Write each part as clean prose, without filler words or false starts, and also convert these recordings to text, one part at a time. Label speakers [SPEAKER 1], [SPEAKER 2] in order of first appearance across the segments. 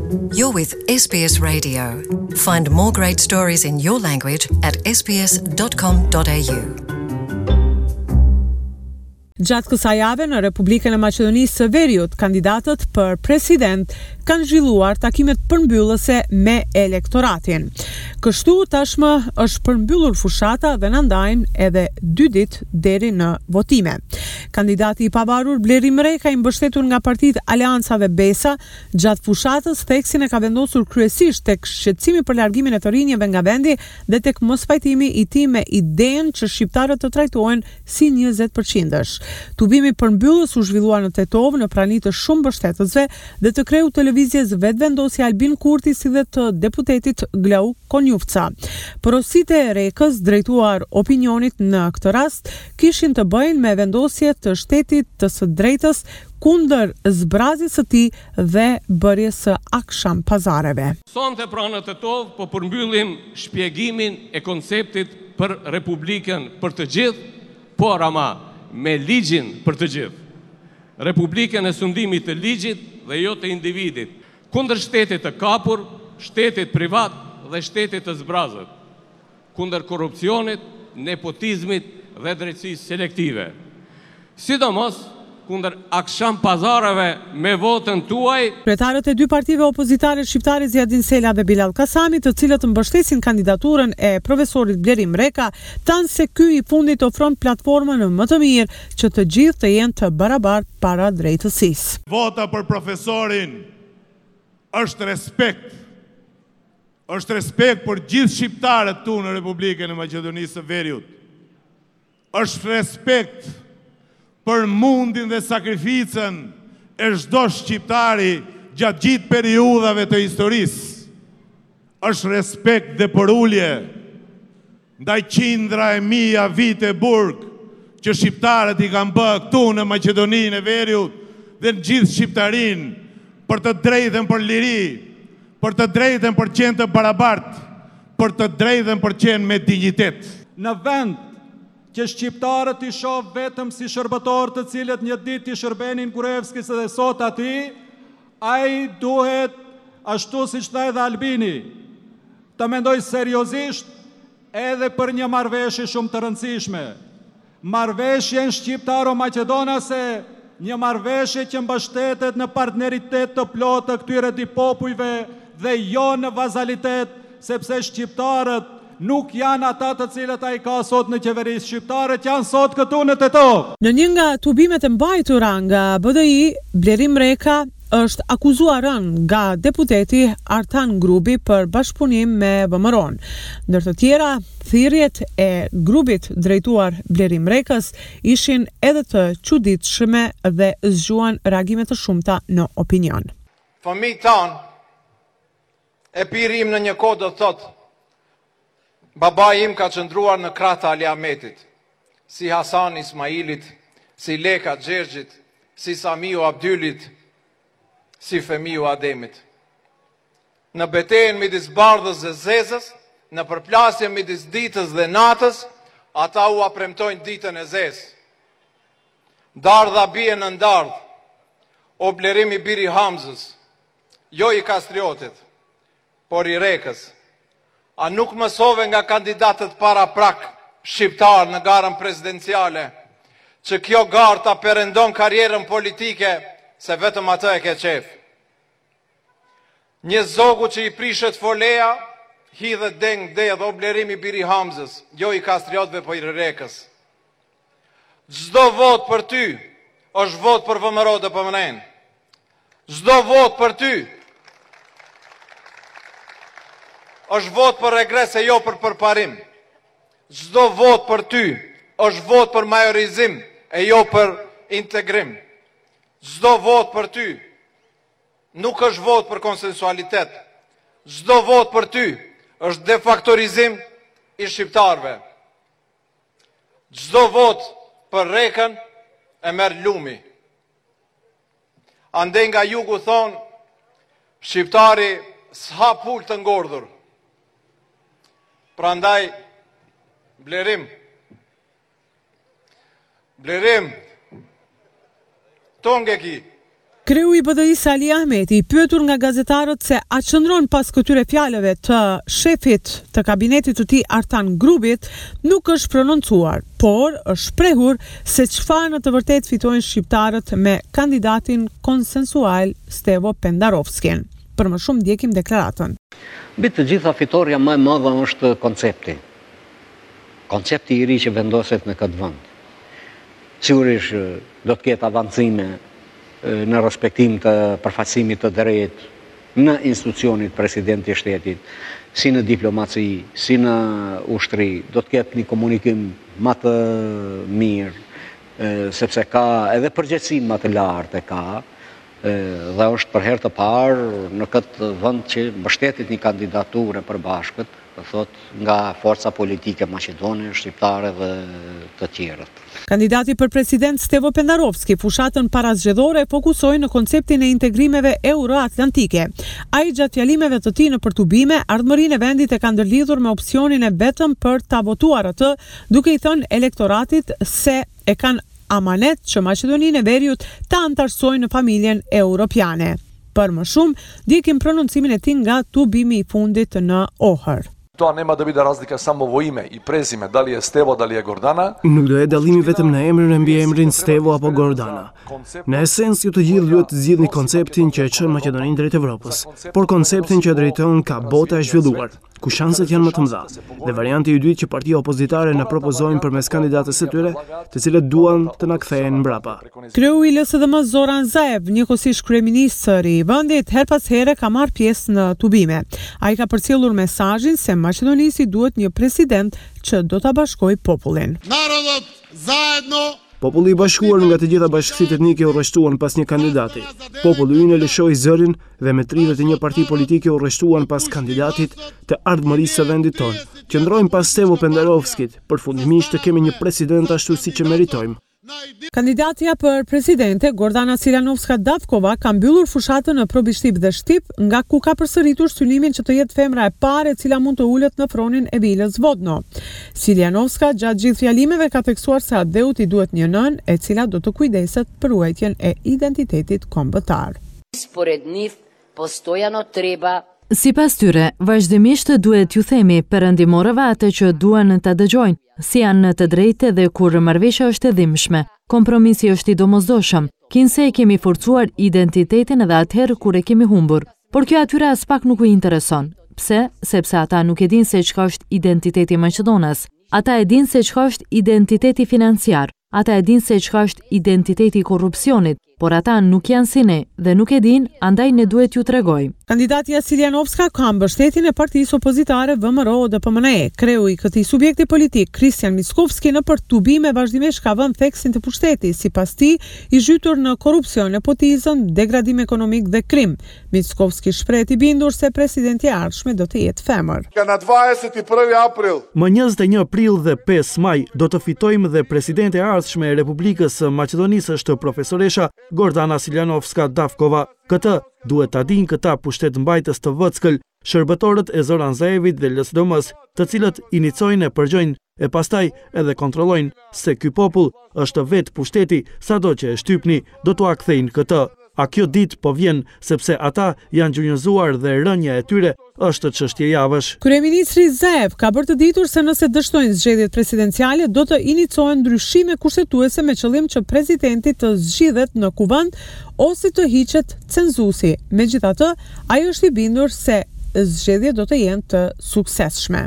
[SPEAKER 1] You're with SBS Radio. Find more great stories in your language at sbs.com.au.
[SPEAKER 2] Gjatë kësaj jave në Republikën e Maqedonisë së Veriut, kandidatët për president kanë zhvilluar takimet përmbyllëse me elektoratin. Kështu tashmë është përmbyllur fushata dhe na ndajnë edhe 2 ditë deri në votime. Kandidati i pavarur Blerim Reka, i mbështetur nga partitë Aleancave Besa, gjatë fushatës theksin e ka vendosur kryesisht tek shqetësimi për largimin e të rinjeve nga vendi dhe tek mospajtimi i tij me idenë që shqiptarët të trajtohen si 20%. Tubimi përmbyllës u zhvillua në Tetov në prani të shumë mbështetësve dhe të kreu televizjes vetvendosja Albin Kurti si dhe të deputetit Glau Konjufca. Porositë e Rekës drejtuar opinionit në këtë rast kishin të bëjnë me vendosje të shtetit të së drejtës kundër zbrazjes së tij dhe bërjes së aksham pazareve.
[SPEAKER 3] Sonte pra në Tetov po përmbyllim shpjegimin e konceptit për Republikën për të gjithë, por ama me ligjin për të gjithë. Republikën e sundimit të ligjit dhe jo të individit, kundër shtetit të kapur, shtetit privat dhe shtetit të zbrazët, kundër korrupsionit, nepotizmit dhe drejtësisë selektive. Sidomos kundër aksham pazareve me votën tuaj.
[SPEAKER 2] Kryetarët e 2 partive opozitare shqiptare Zjadin Sela dhe Bilal Kasami, të cilët mbështesin kandidaturën e profesorit Blerim Reka, thanë se ky i fundit ofron platformën më të mirë që të gjithë të jenë të barabartë para drejtësisë.
[SPEAKER 4] Vota për profesorin është respekt. Është respekt për gjithë shqiptarët tu në Republikën e Maqedonisë së Veriut. Është respekt për mundin dhe sakrificën e çdo shqiptari gjatë gjithë periudhave të historisë. Është respekt dhe përulje ndaj qindra e mija vite burg që shqiptarët i kanë bë këtu në Maqedoninë e Veriut dhe në gjithë shqiptarinë për të drejtën për liri, për të drejtën për qenë të barabartë, për të drejtën për qenë me dignitet.
[SPEAKER 5] Në vend që shqiptarët i shoh vetëm si shërbëtorë të cilët një ditë i shërbenin Gruevskis dhe sot ati, ai duhet, ashtu siç tha edhe Albini, të mendoj seriozisht edhe për një marrëveshje shumë të rëndësishme. Marrëveshjen shqiptaro-maqedonase, një marrëveshje që mbështetet në partneritet të plotë të këtyre dy popujve dhe jo në vazalitet, sepse shqiptarët nuk janë ata të cilët ai ka sot në qeverisë, shqiptarët janë sot këtu në Tetov.
[SPEAKER 2] Në një nga tubimet e mbajtura nga BDI, Blerim Reka është akuzuar nga deputeti Artan Grubi për bashkëpunim me VMRO-n. Ndër të tjera, thirrjet e grupit drejtuar Blerim Rekës ishin edhe të çuditshme dhe zgjuan reagime të shumta në opinion.
[SPEAKER 6] Fëmijët tanë e pirim në një kohë do thotë, baba im ka qëndruar në krah të Ali Ahmetit, si Hasan Ismailit, si Leka Xherxhit, si Samiu Abdylit, si Femiu Ademit. Në betejën midis bardhës dhe zezës, në përplasjen midis ditës dhe natës, ata u apremtojnë ditën e zezë. Dardha bie në ndardh, o Blerimi biri Hamzës, jo i Kastriotit, por i Rekës. A nuk mësove nga kandidatët para prak shqiptar në garën presidenciale, që kjo garë ta perëndon karrierën politike, se vetëm atë e ke qef. Një zogu që i prishet foleja, hidhet deng dhe o Blerimi biri Hamzës, jo i Kastriotëve, po i Rekës. Çdo vot për ty është vot për VMRO dhe PMN. Çdo vot për ty është vot për regres e jo për përparim. Çdo vot për ty është vot për majorizim e jo për integrim. Çdo vot për ty nuk është vot për konsensualitet. Çdo vot për ty është defaktorizim i shqiptarve. Çdo vot për Rekën e merr lumi. Ande nga jugu thonë, shqiptari s'ha pull të ngordhur. Prandaj, Blerim, Blerim, tonge ki.
[SPEAKER 2] Kreu i BDI-s Ali Ahmeti, pyetur nga gazetarët se a qëndron pas këtyre fjalëve të shefit të kabinetit të tij Artan Grubit, nuk është prononcuar, por është shprehur se çfarë në të vërtetë fitojnë shqiptarët me kandidatin konsensual Stevo Pendarovskin. Për më shumë ndjekim deklaratën.
[SPEAKER 7] Mbi të gjitha fitoria më e madhe është koncepti. Koncepti i ri që vendoset në këtë vend. Sigurisht do të ketë avancime në respektim të përfaqësimit të drejtë në institucionit presidenti i shtetit, si në diplomaci, si në ushtri, do të ketë një komunikim më të mirë, sepse ka edhe përgjegjësinë më të lartë dhe është për herë të parë në këtë vend që mbështetet një kandidaturë e përbashkët, thot nga forca politike maqedone, shqiptare dhe të tjerët.
[SPEAKER 2] Kandidati për president Stevo Pendarovski fushatën parazgjedhore fokusoi në konceptin e integrimeve euroatlantike. Ai gjatë fjalimeve të tij në përtubime, ardhmërinë e vendit e ka ndërlidhur me opsionin e vetëm për ta votuar atë, duke i thënë elektoratit se e kanë amanet që Maqedoninë e Veriut ta antarësojnë në familjen europiane. Për më shumë, ndjekim prononcimin e tij nga tubimi i fundit në Ohër.
[SPEAKER 8] To nema da bude razlika samo vo ime i prezime, da li je Stevo, da li je Gordana.
[SPEAKER 9] Nuk do jetë dallimi vetëm në emrin e mbi emrin Stevo apo Gordana. Në esencë ju të gjithë duhet të zgjidhni konceptin që e çon Maqedoninë drejt Evropës, por konceptin që drejton ka bota e zhvilluar, ku shanset janë më të mëdha. Dhe varianti i dytë që partia opozitare na propozojnë përmes kandidatës së tyre, të cilët duan të na kthehen mbrapa.
[SPEAKER 2] Kreu i LSDM Zoran Zaev, njëkohësisht kryeministri i vendit, her pas here ka marrë pjesë në tubime. Ai ka përcjellur mesazhin se Maqedonisi duhet një president që do ta bashkojë popullin.
[SPEAKER 9] Populli i bashkuar nga të gjitha bashkësitë etnike u rreshtuan pas një kandidati. Populli ynë lëshoi zërin dhe me 31 parti politike u rreshtuan pas kandidatit të ardhmërisë së vendit tonë. Qëndrojmë pas Stevo Pendarovskit, përfundimisht të kemi një president ashtu siç e meritojmë.
[SPEAKER 2] Kandidatja për presidente Gordana Siljanovska-Davkova ka mbyllur fushatën në Probishtip dhe Shtip, nga ku ka përsëritur synimin që të jetë femra e parë e cila mund të ulet në fronin e Vilës Vodno. Siljanovska gjatë gjithë fjalimeve ka theksuar se Adeut i duhet një nën e cila do të kujdeset për ruajtjen e identitetit kombëtar.
[SPEAKER 10] Sipas tyre, vazhdimisht duhet ju themi perëndimorëve atë që duan ta dëgjojnë, si janë në të drejtë dhe kur marrëveshja është e dhimbshme. Kompromisi është i domosdoshëm. Kinse e kemi forcuar identitetin edhe atëherë kur e kemi humbur. Por kjo atyre as pak nuk u intereson. Pse? Sepse ata nuk e dinë se çka është identiteti i Maqedonisë. Ata e dinë se çka është identiteti financiar. Ata e dinë se çka është identiteti i korrupsionit, por ata nuk janë si ne dhe nuk e dinë, andaj ne duhet ju tregojmë.
[SPEAKER 2] Kandidatja Siljanovska ka mbështetjen e partisë opozitare VMRO-DPMNE. Kreu i këtij subjekti politik, Kristian Mickovski, në përtubime vazhdimisht ka vënë theksin të pushtetit, sipas tij i zhytur në korrupsion, nepotizëm, degradim ekonomik dhe krim. Mickovski shpreh i bindur se presidenti i ardhshëm do të jetë femër.
[SPEAKER 9] Më 21 prill dhe 5 maj do të fitojmë dhe presidenti i ardhshme e Republikës së Maqedonisë është profesoresha Gordana Siljanovska-Davkova. Këtë duhet ta dinë këta pushtetmbajtës të vëckël, shërbëtorët e Zoran Zaevit dhe LSDM-s, të cilët inicojnë e përgjojnë e pastaj edhe kontrollojnë se ky popull është vetë pushteti, sado që e shtypni, do t'ua kthejnë këtë. A kjo ditë po vjen sepse ata janë gjunjëzuar dhe rënja e tyre është çështje javësh.
[SPEAKER 2] Kryeministri Zaev ka bërë të ditur se nëse dështojnë zgjedhjet presidenciale, do të inicohen ndryshime kushtetuese me qëllim që presidenti të zgjidhet në kuvend ose të hiqet cenzusi. Megjithatë, ai është i bindur se zgjedhjet do të jenë të suksesshme.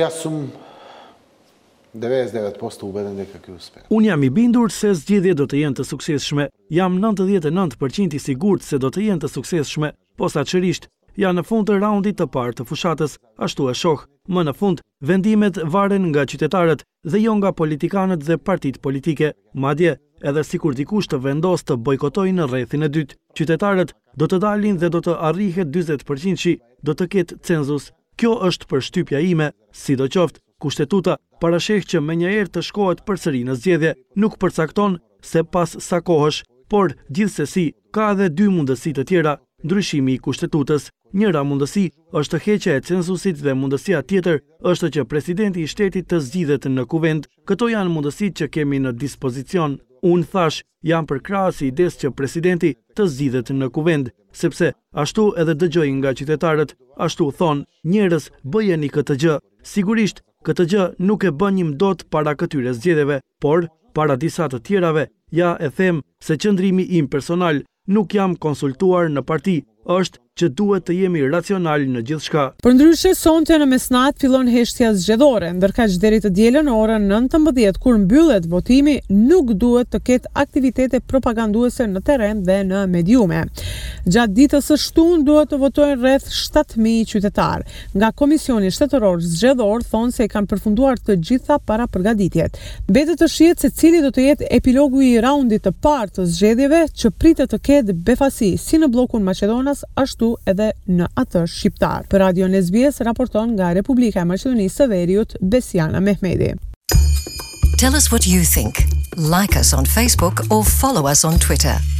[SPEAKER 9] Unë jam i bindur se zgjedhjet do të jenë të suksesshme. Jam 99% i sigurt se do të jenë të suksesshme, posaçërisht janë në fund të raundit të parë të fushatës, ashtu e shoh. Më në fund, vendimet varen nga qytetarët dhe jo nga politikanët dhe partitë politike. Madje, edhe sikur dikush të vendos të bojkotojë në rrethin e dytë, qytetarët do të dalin dhe do të arrihet 40%, do të ketë cenzus. Kjo është përshtypja ime, sidoqoftë. Kushtetuta parasheh që menjëherë të shkohet përsëri në zgjedhje, nuk përcakton se pas sa kohësh, por gjithsesi ka edhe dy mundësi të tjera, ndryshimi i kushtetutës. Njëra mundësi është heqja e censusit dhe mundësia tjetër është që presidenti i shtetit të zgjidhet në kuvend. Këto janë mundësitë që kemi në dispozicion. Unë thash, jam përkrahas i idesë që presidenti të zgjidhet në kuvend, sepse ashtu edhe dëgjoj nga qytetarët, ashtu thonë, njerëz bëjeni këtë gjë. Sigurisht, këtë gjë nuk e bënim dot para këtyre zgjedhjeve, por para disa të tjerave, ja e them se qëndrimi im personal, nuk jam konsultuar në parti, është që duhet të jemi racional në gjithçka.
[SPEAKER 2] Përndryshe, sonte në mesnatë fillon heshtja zgjedhore, ndërkaq deri të dielën orën 19 kur mbyllet votimi, nuk duhet të ketë aktivitete propaganduese në terren dhe në mediume. Gjatë ditës së shtunë duhet të votojnë rreth 7.000 qytetar. Nga Komisioni Shtetëror Zgjedhor thonë se kanë përfunduar të gjitha para përgatitjet. Mbetet të shihet se cili do të jetë epilogu i raundit të parë të zgjedhjeve që pritet të ketë befasi si në bllokun Maqedonas, ashtu edhe në atë shqiptar. Për Radio SBS raporton nga Republika e Maqedonisë së Veriut Besiana Mehmeti.
[SPEAKER 1] Tell us what you think. Like us on Facebook or follow us on Twitter.